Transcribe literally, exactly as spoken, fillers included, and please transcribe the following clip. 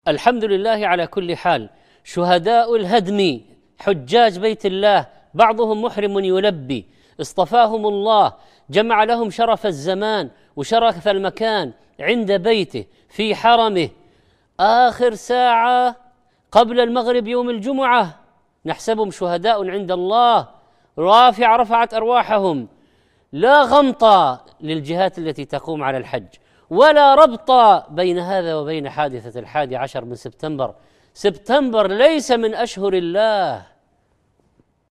الحمد لله على كل حال. شهداء الهدم حجاج بيت الله، بعضهم محرم يلبي، اصطفاهم الله، جمع لهم شرف الزمان وشرف المكان عند بيته في حرمه. آخر ساعة قبل المغرب يوم الجمعة نحسبهم شهداء عند الله، رافع رفعت أرواحهم. لا غمطة للجهات التي تقوم على الحج، ولا ربط بين هذا وبين حادثة الحادي عشر من سبتمبر. سبتمبر ليس من أشهر الله،